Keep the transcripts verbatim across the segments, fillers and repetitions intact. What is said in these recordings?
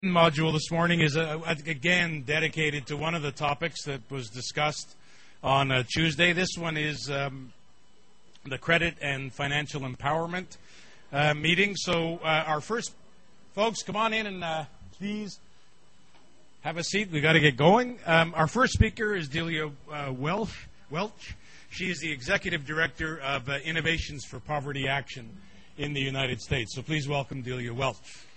Module this morning is uh, again dedicated to one of the topics that was discussed on uh, Tuesday. This one is um, the credit and financial empowerment uh, meeting. So uh, our first, folks, come on in and uh, please have a seat. We got to get going. Um, our first speaker is Delia uh, Welch. Welch. She is the Executive Director of uh, Innovations for Poverty Action in the United States. So please welcome Delia Welch.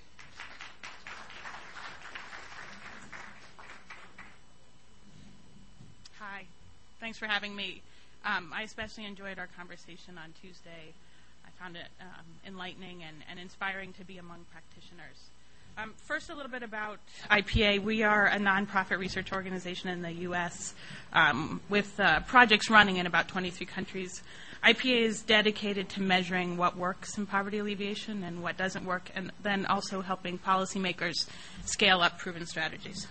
Thanks for having me. Um, I especially enjoyed our conversation on Tuesday. I found it um, enlightening and, and inspiring to be among practitioners. Um, first, a little bit about I P A. We are a nonprofit research organization in the U S um, with uh, projects running in about twenty-three countries. I P A is dedicated to measuring what works in poverty alleviation and what doesn't work, and then also helping policymakers scale up proven strategies.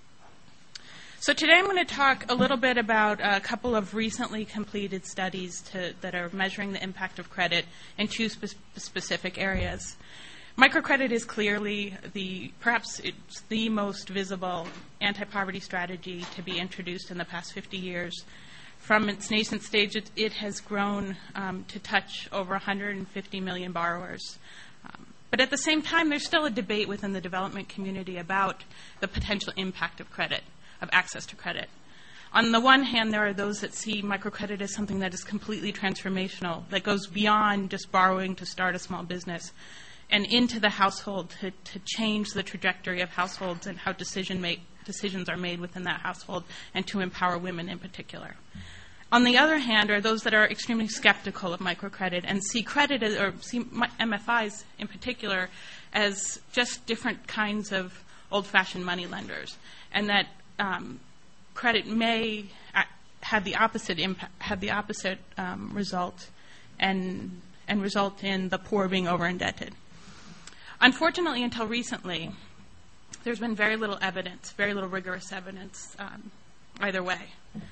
So today I'm going to talk a little bit about a couple of recently completed studies to, that are measuring the impact of credit in two spe- specific areas. Microcredit is clearly the, perhaps it's the most visible anti-poverty strategy to be introduced in the past fifty years. From its nascent stage, it, it has grown um, to touch over one hundred fifty million borrowers. Um, but at the same time, there's still a debate within the development community about the potential impact of credit. Of access to credit. On the one hand, there are those that see microcredit as something that is completely transformational, that goes beyond just borrowing to start a small business and into the household to, to change the trajectory of households and how decision make, decisions are made within that household and to empower women in particular. On the other hand, are those that are extremely skeptical of microcredit and see credit as, or see M F Is in particular as just different kinds of old-fashioned money lenders, and that Um, credit may have the opposite impact, have the opposite um, result, and and result in the poor being over-indebted. Unfortunately, until recently, there's been very little evidence, very little rigorous evidence um, either way.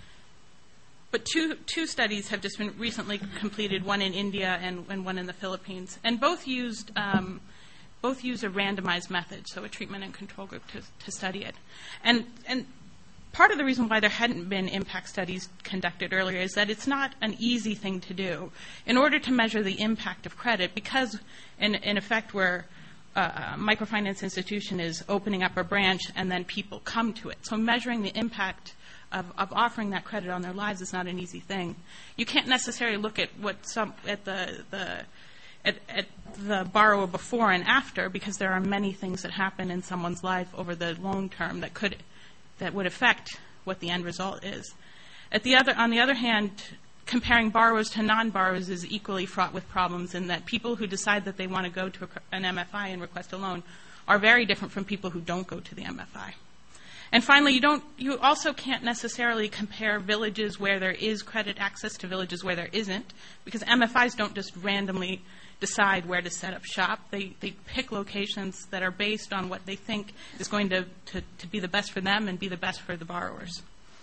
But two two studies have just been recently completed, one in India and, and one in the Philippines, and both used um, both use a randomized method, so a treatment and control group to, to study it. And, and part of the reason why there hadn't been impact studies conducted earlier is that it's not an easy thing to do. In order to measure the impact of credit, because in, in effect where a microfinance institution is opening up a branch and then people come to it. So measuring the impact of, of offering that credit on their lives is not an easy thing. You can't necessarily look at what some, at the, the At, at the borrower before and after, because there are many things that happen in someone's life over the long term that could, that would affect what the end result is. At the other, on the other hand, comparing borrowers to non-borrowers is equally fraught with problems in that people who decide that they want to go to a, an M F I and request a loan are very different from people who don't go to the M F I. And finally, you don't, you also can't necessarily compare villages where there is credit access to villages where there isn't, because M F Is don't just randomly decide where to set up shop. They, they pick locations that are based on what they think is going to, to, to be the best for them and be the best for the borrowers.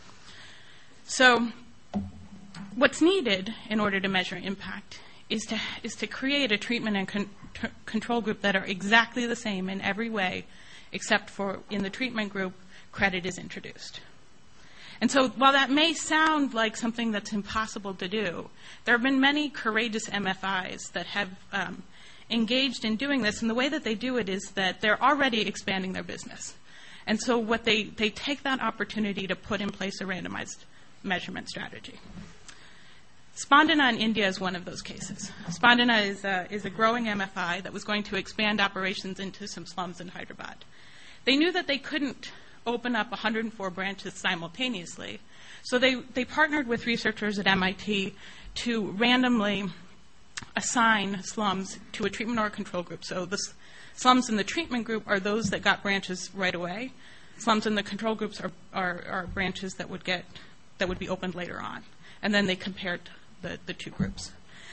So what's needed in order to measure impact is to, is to create a treatment and con- t- control group that are exactly the same in every way, except for in the treatment group, credit is introduced. And so while that may sound like something that's impossible to do, there have been many courageous M F Is that have um, engaged in doing this. And the way that they do it is that they're already expanding their business. And so what they, they take that opportunity to put in place a randomized measurement strategy. Spandana in India is one of those cases. Spandana is a, is a growing M F I that was going to expand operations into some slums in Hyderabad. They knew that they couldn't open up one hundred four branches simultaneously. So they, they partnered with researchers at M I T to randomly assign slums to a treatment or a control group. So the s- slums in the treatment group are those that got branches right away. Slums in the control groups are, are, are branches that would get that would be opened later on. And then they compared the, the two groups.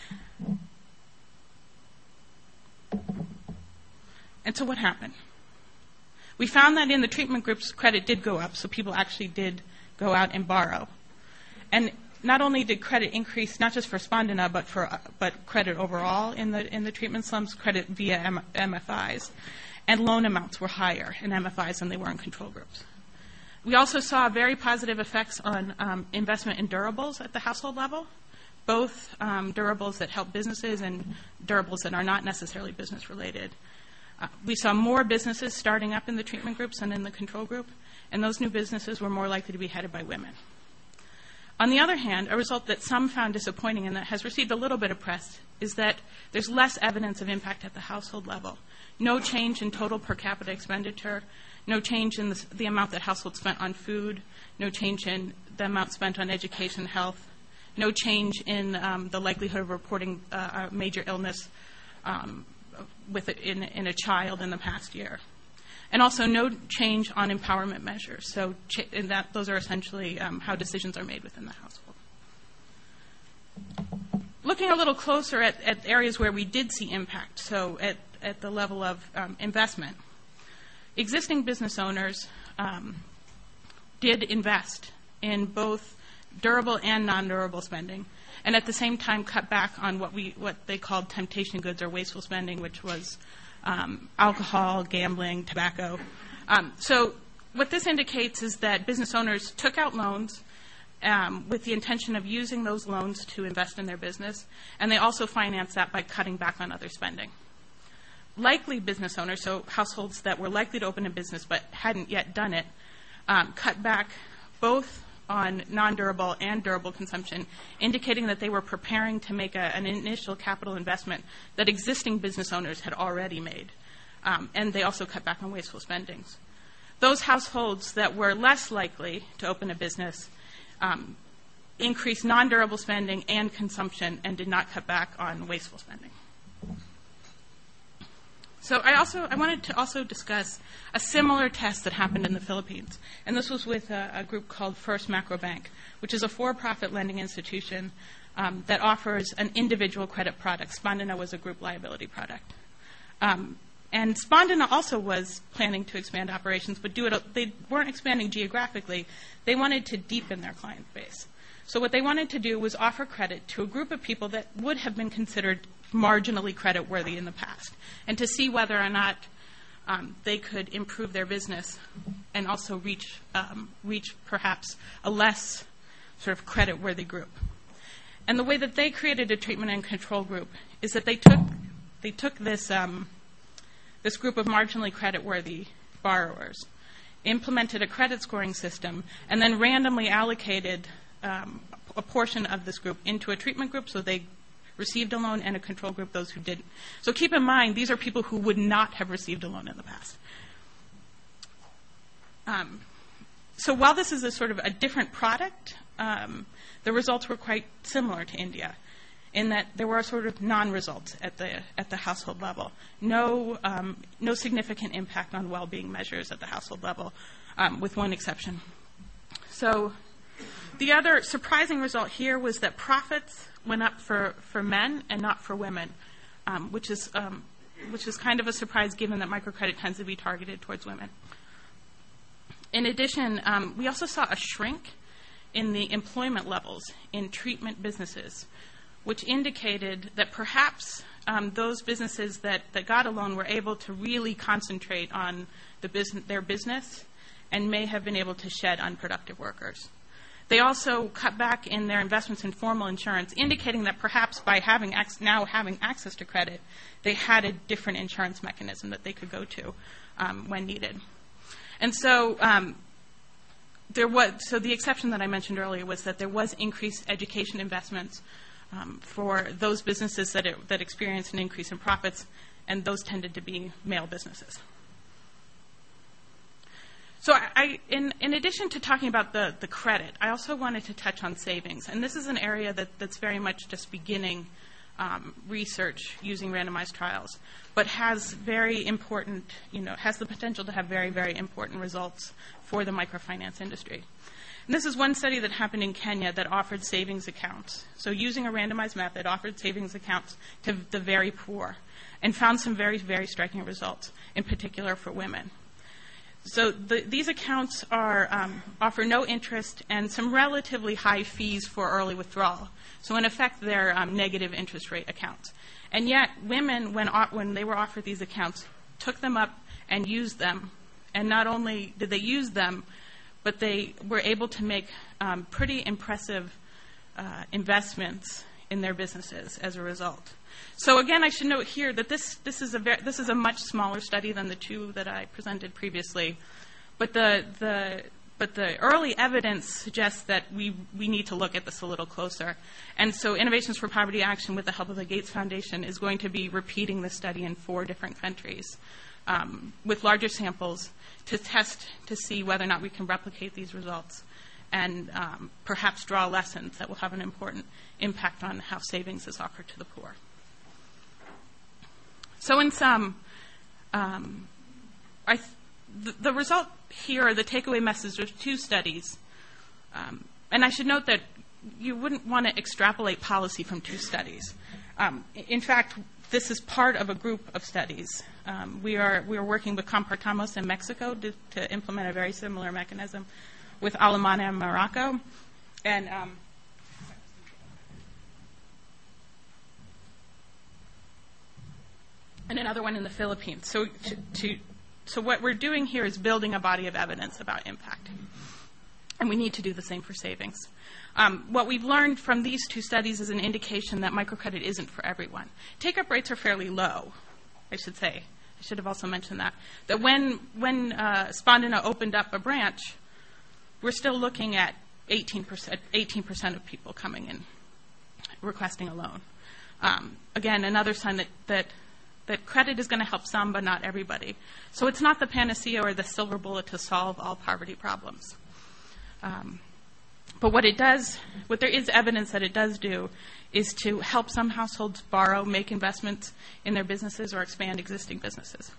And so what happened? We found that in the treatment groups, credit did go up, so people actually did go out and borrow. And not only did credit increase, not just for Spandana, but for uh, but credit overall in the in the treatment slums, credit via M- MFIs. and loan amounts were higher in M F Is than they were in control groups. We also saw very positive effects on um, investment in durables at the household level, both um, durables that help businesses and durables that are not necessarily business related. Uh, we saw more businesses starting up in the treatment groups than in the control group, and those new businesses were more likely to be headed by women. On the other hand, a result that some found disappointing and that has received a little bit of press is that there's less evidence of impact at the household level. No change in total per capita expenditure, no change in the, the amount that households spent on food, no change in the amount spent on education and health, no change in um, the likelihood of reporting uh, a major illness um, with a, in, in a child in the past year. And also no change on empowerment measures. So ch- in that, those are essentially um, how decisions are made within the household. Looking a little closer at, at areas where we did see impact, so at, at the level of um, investment, existing business owners um, did invest in both durable and non-durable spending, and at the same time cut back on what we what they called temptation goods or wasteful spending, which was Um, alcohol, gambling, tobacco. Um, so what this indicates is that business owners took out loans um, with the intention of using those loans to invest in their business, and they also financed that by cutting back on other spending. Likely business owners, so households that were likely to open a business but hadn't yet done it, um, cut back both on non-durable and durable consumption, indicating that they were preparing to make a, an initial capital investment that existing business owners had already made. Um, and they also cut back on wasteful spendings. Those households that were less likely to open a business um, increased non-durable spending and consumption and did not cut back on wasteful spending. So I also I wanted to also discuss a similar test that happened in the Philippines, and this was with a, a group called First Macro Bank, which is a for-profit lending institution um, that offers an individual credit product. Spondina was a group liability product, um, and Spondina also was planning to expand operations, but do it. They weren't expanding geographically; they wanted to deepen their client base. So what they wanted to do was offer credit to a group of people that would have been considered marginally creditworthy in the past, and to see whether or not um, they could improve their business and also reach um, reach perhaps a less sort of creditworthy group. And the way that they created a treatment and control group is that they took they took this um, this group of marginally creditworthy borrowers, implemented a credit scoring system, and then randomly allocated um, a portion of this group into a treatment group, so they received a loan, and a control group, those who didn't. So keep in mind, these are people who would not have received a loan in the past. Um, so while this is a sort of a different product, um, the results were quite similar to India, in that there were sort of non-results at the at the household level. No um, no significant impact on well-being measures at the household level, um, with one exception. So the other surprising result here was that profits went up for, for men and not for women, um, which is um, which is kind of a surprise given that microcredit tends to be targeted towards women. In addition, um, we also saw a shrink in the employment levels in treatment businesses, which indicated that perhaps um, those businesses that, that got a loan were able to really concentrate on the business, their business, and may have been able to shed unproductive workers. They also cut back in their investments in formal insurance, indicating that perhaps by having ac- now having access to credit, they had a different insurance mechanism that they could go to um, when needed. And so um, there was so the exception that I mentioned earlier was that there was increased education investments um, for those businesses that it, that experienced an increase in profits, and those tended to be male businesses. So I, in, in addition to talking about the, the credit, I also wanted to touch on savings. And this is an area that, that's very much just beginning um, research using randomized trials, but has very important, you know, has the potential to have very, very important results for the microfinance industry. And this is one study that happened in Kenya that offered savings accounts. So using a randomized method, offered savings accounts to the very poor and found some very, very striking results, in particular for women. So the, these accounts are um, offer no interest and some relatively high fees for early withdrawal. So in effect, they're um, negative interest rate accounts. And yet, women, when when they were offered these accounts, took them up and used them. And not only did they use them, but they were able to make um, pretty impressive uh, investments in their businesses as a result. So again, I should note here that this this is a ver- this is a much smaller study than the two that I presented previously, but the the but the early evidence suggests that we we need to look at this a little closer. And so, Innovations for Poverty Action, with the help of the Gates Foundation, is going to be repeating this study in four different countries um, with larger samples to test to see whether or not we can replicate these results, and um, perhaps draw lessons that will have an important impact on how savings is offered to the poor. So in sum, um, I th- the, the result here, or the takeaway message of two studies, um, and I should note that you wouldn't want to extrapolate policy from two studies. Um, in fact, this is part of a group of studies. Um, we are we are working with Compartamos in Mexico to, to implement a very similar mechanism with Alemania in Morocco, and um, and another one in the Philippines. So, to, to, so what we're doing here is building a body of evidence about impact, and we need to do the same for savings. Um, what we've learned from these two studies is an indication that microcredit isn't for everyone. Take-up rates are fairly low, I should say. I should have also mentioned that. That when when uh, Spondina opened up a branch, we're still looking at eighteen percent, eighteen percent of people coming in requesting a loan. Um, again, another sign that, that that credit is going to help some, but not everybody. So it's not the panacea or the silver bullet to solve all poverty problems. Um, but what it does, what there is evidence that it does do, is to help some households borrow, make investments in their businesses, or expand existing businesses.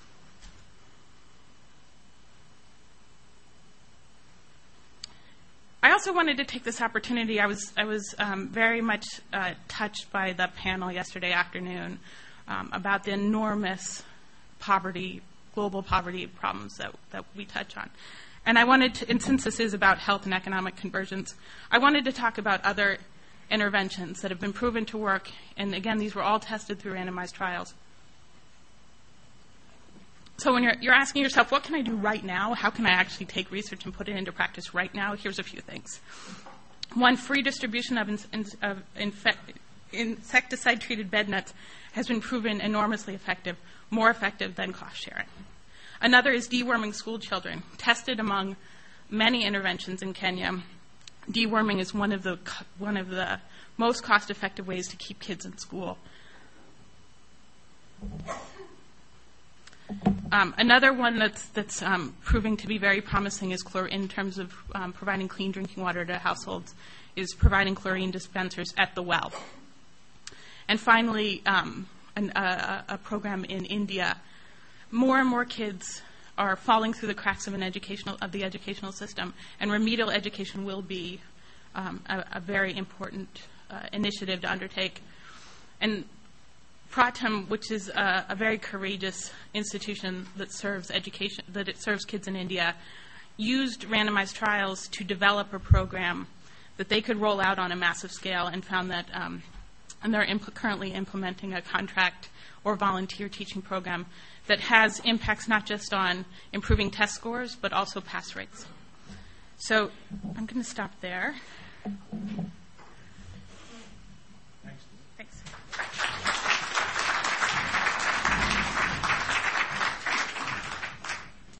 I also wanted to take this opportunity. I was I was um, very much uh, touched by the panel yesterday afternoon um, about the enormous poverty, global poverty problems that, that we touch on. And I wanted to, and since this is about health and economic convergence, I wanted to talk about other interventions that have been proven to work. And again, these were all tested through randomized trials. So when you're, you're asking yourself, what can I do right now? How can I actually take research and put it into practice right now? Here's a few things. One, free distribution of, in, of infect, insecticide-treated bed nets has been proven enormously effective, more effective than cost sharing. Another is deworming school children. Tested among many interventions in Kenya, deworming is one of the one of the most cost-effective ways to keep kids in school. Um, another one that's that's um, proving to be very promising is chlor- in terms of um, providing clean drinking water to households, is providing chlorine dispensers at the well. And finally, um, an, uh, a program in India. More and more kids are falling through the cracks of an educational of the educational system, and remedial education will be um, a, a very important uh, initiative to undertake. And Pratham, which is a, a very courageous institution that serves education, that it serves kids in India, used randomized trials to develop a program that they could roll out on a massive scale, and found that, um, and they're imp- currently implementing a contract or volunteer teaching program that has impacts not just on improving test scores, but also pass rates. So I'm going to stop there.